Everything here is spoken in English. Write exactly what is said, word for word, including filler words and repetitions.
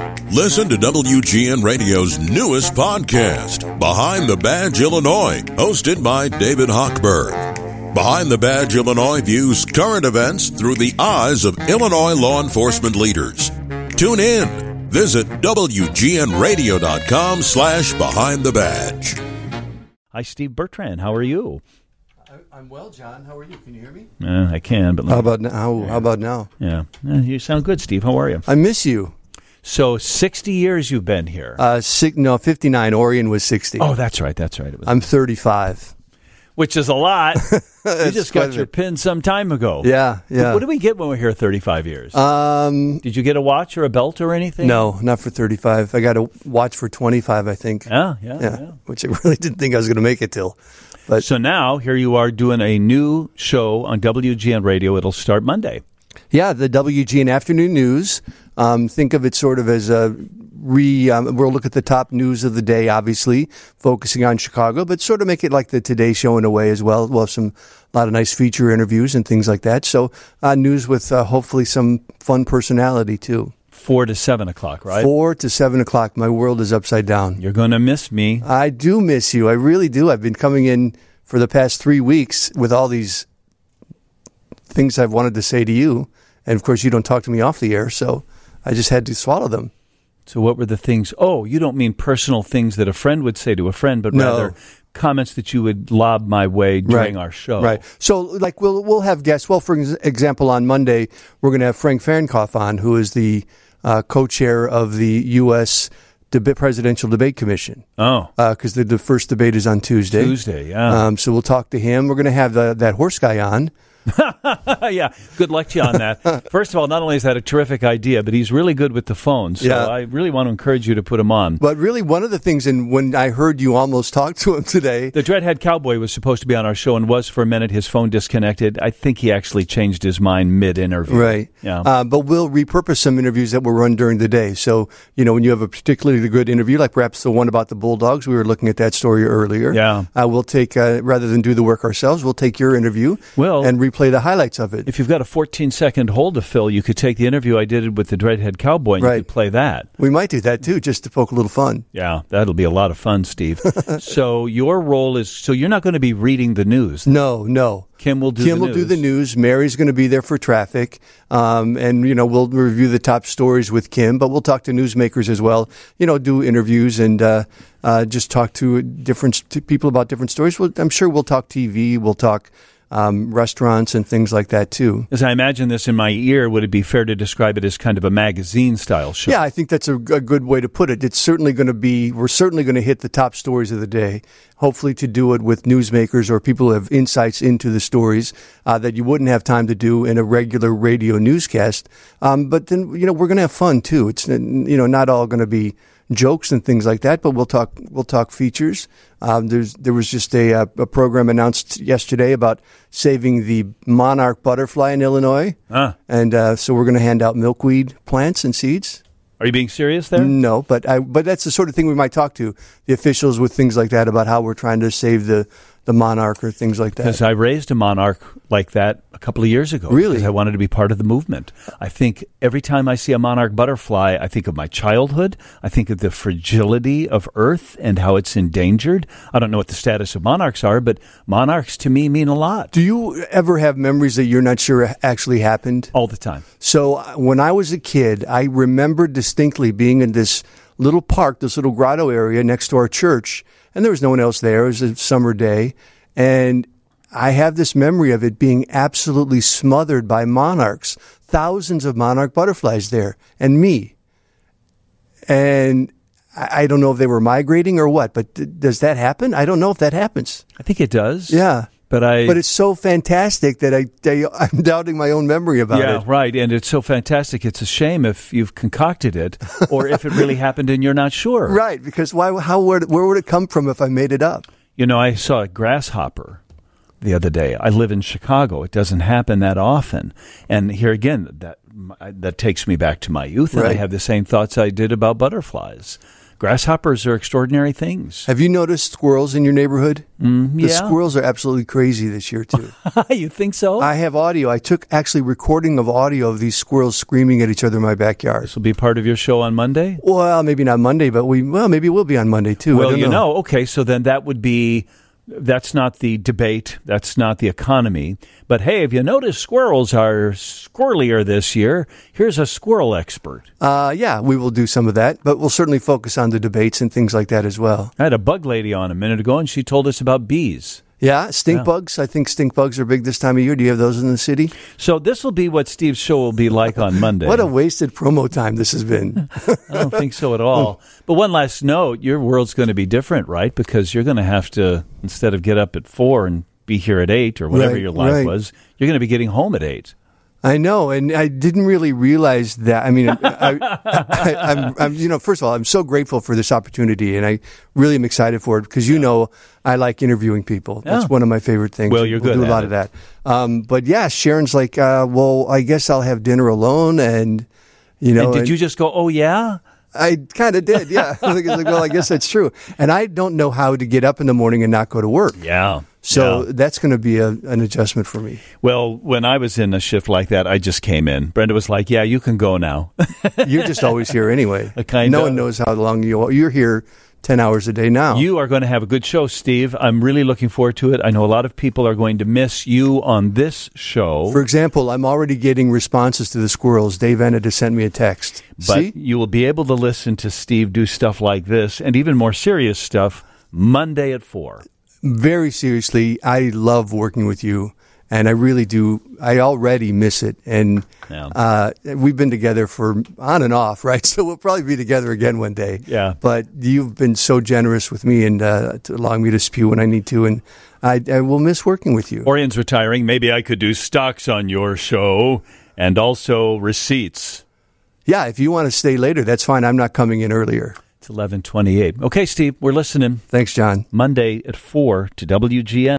Listen to W G N Radio's newest podcast, Behind the Badge Illinois, hosted by David Hochberg. Behind the Badge Illinois views current events through the eyes of Illinois law enforcement leaders. Tune in. Visit W G N radio dot com slash behind the badge. Hi, Steve Bertrand. How are you? I'm well, John. How are you? Can you hear me? Uh, I can, but how about now? How, how about now? Yeah, uh, you sound good, Steve. How are you? I miss you. So sixty years you've been here. Uh, six, no, fifty-nine. Orion was sixty. Oh, that's right. That's right. It was I'm thirty-five. Which is a lot. You just got your pin some time ago. Yeah, yeah. What do we get when we're here thirty-five years? Um, Did you get a watch or a belt or anything? No, not for thirty-five. I got a watch for twenty-five, I think. Yeah, yeah, yeah. yeah. Which I really didn't think I was going to make it till. But so now, here you are doing a new show on W G N Radio. It'll start Monday. Yeah, the W G N Afternoon News. Um, think of it sort of as a re. Um, we'll look at the top news of the day, obviously, focusing on Chicago, but sort of make it like the Today Show in a way as well. We'll have some a lot of nice feature interviews and things like that. So uh, news with uh, hopefully some fun personality, too. Four to seven o'clock, right? Four to seven o'clock. My world is upside down. You're going to miss me. I do miss you. I really do. I've been coming in for the past three weeks with all these things I've wanted to say to you. And, of course, you don't talk to me off the air, so I just had to swallow them. So what were the things? Oh, you don't mean personal things that a friend would say to a friend, but no. rather comments that you would lob my way during right. our show. Right. So, like, we'll we'll have guests. Well, for example, on Monday, we're going to have Frank Fahrenkopf on, who is the uh, co-chair of the U S Deb- Presidential Debate Commission. Oh. Because uh, the, the first debate is on Tuesday. Tuesday, yeah. Um, so we'll talk to him. We're going to have the, that horse guy on. Yeah, good luck to you on that. First of all, not only is that a terrific idea, but he's really good with the phone. So yeah. I really want to encourage you to put him on. But really, one of the things, and when I heard you almost talk to him today. The Dreadhead Cowboy was supposed to be on our show and was for a minute. His phone disconnected. I think he actually changed his mind mid-interview. Right. Yeah. Uh, but we'll repurpose some interviews that will run during the day. So, you know, when you have a particularly good interview, like perhaps the one about the Bulldogs, we were looking at that story earlier. Yeah. Uh, we'll take, uh, rather than do the work ourselves, we'll take your interview well, and replay the highlights of it. If you've got a fourteen-second hold to fill, you could take the interview I did with the Dreadhead Cowboy and right. you could play that. We might do that, too, just to poke a little fun. Yeah, that'll be a lot of fun, Steve. So your role is, so you're not going to be reading the news. No, no. Kim will do Kim the will news. do the news. Mary's going to be there for traffic. Um, and, you know, we'll review the top stories with Kim, but we'll talk to newsmakers as well, you know, do interviews and uh, uh, just talk to different to people about different stories. We'll, I'm sure we'll talk T V. We'll talk Um, restaurants and things like that, too. As I imagine this in my ear, would it be fair to describe it as kind of a magazine-style show? Yeah, I think that's a, a good way to put it. It's certainly going to be, we're certainly going to hit the top stories of the day, hopefully to do it with newsmakers or people who have insights into the stories uh, that you wouldn't have time to do in a regular radio newscast. Um, but then, you know, we're going to have fun, too. It's, you know, not all going to be jokes and things like that, but we'll talk we'll talk features. Um, there's there was just a, a program announced yesterday about saving the monarch butterfly in Illinois, ah. and uh, so we're going to hand out milkweed plants and seeds. Are you being serious there? No, but I, but that's the sort of thing we might talk to the officials with things like that about how we're trying to save the the monarch or things like that. Because I raised a monarch like that a couple of years ago. Really? Because I wanted to be part of the movement. I think every time I see a monarch butterfly, I think of my childhood. I think of the fragility of Earth and how it's endangered. I don't know what the status of monarchs are, but monarchs to me mean a lot. Do you ever have memories that you're not sure actually happened? All the time. So uh, when I was a kid, I remember distinctly being in this little park, this little grotto area next to our church, and there was no one else there. It was a summer day, and I have this memory of it being absolutely smothered by monarchs, thousands of monarch butterflies there, and me. And I don't know if they were migrating or what, but th- does that happen? I don't know if that happens. I think it does. Yeah. But I, but it's so fantastic that I, I, I'm doubting my own memory about yeah, it. Yeah, right. And it's so fantastic. It's a shame if you've concocted it or if it really happened and you're not sure. Right, because why? How? Where, where would it come from if I made it up? You know, I saw a grasshopper the other day. I live in Chicago. It doesn't happen that often. And here again, that that takes me back to my youth, and right. I have the same thoughts I did about butterflies. grasshoppers are extraordinary things. Have you noticed squirrels in your neighborhood? Mm, The yeah. squirrels are absolutely crazy this year, too. You think so? I have audio. I took actually recording of audio of these squirrels screaming at each other in my backyard. This will be part of your show on Monday? Well, maybe not Monday, but we well maybe we'll be on Monday too. I Well, don't you know. know, okay, so then that would be, that's not the debate, that's not the economy. But hey, if you notice squirrels are squirrelier this year, here's a squirrel expert. Uh, yeah, we will do some of that, but we'll certainly focus on the debates and things like that as well. I had a bug lady on a minute ago, and she told us about bees. Yeah, stink Yeah. bugs. I think stink bugs are big this time of year. Do you have those in the city? So this will be what Steve's show will be like on Monday. What a wasted promo time this has been. I don't think so at all. But one last note, your world's going to be different, right? Because you're going to have to, instead of get up at four and be here at eight or whatever Right, your life right. was, you're going to be getting home at eight. I know, and I didn't really realize that. I mean, I, I, I'm, I'm, you know, first of all, I'm so grateful for this opportunity, and I really am excited for it because you know I like interviewing people. That's Yeah. one of my favorite things. Well, you're we'll good do a at lot it. of that. Um, but yeah, Sharon's like, uh, well, I guess I'll have dinner alone, and you know, And did and you just go, oh, yeah? I kind of did, yeah. I was like, well, I guess that's true. And I don't know how to get up in the morning and not go to work. Yeah. So Yeah. that's going to be a, an adjustment for me. Well, when I was in a shift like that, I just came in. Brenda was like, yeah, you can go now. You're just always here anyway. A kind no of. one knows how long you are. You're here ten hours a day now. You are going to have a good show, Steve. I'm really looking forward to it. I know a lot of people are going to miss you on this show. For example, I'm already getting responses to the squirrels. Dave Enid has sent me a text. But See? you will be able to listen to Steve do stuff like this and even more serious stuff Monday at four. Very seriously, I love working with you, and I really do. I already miss it. And Yeah. uh, we've been together for on and off, right? So we'll probably be together again one day. Yeah. But you've been so generous with me and uh, to allowing me to spew when I need to, and I, I will miss working with you. Orion's retiring. Maybe I could do stocks on your show and also receipts. Yeah, if you want to stay later, that's fine. I'm not coming in earlier. It's eleven twenty-eight. Okay, Steve, we're listening Thanks, John. Monday at four to W G N.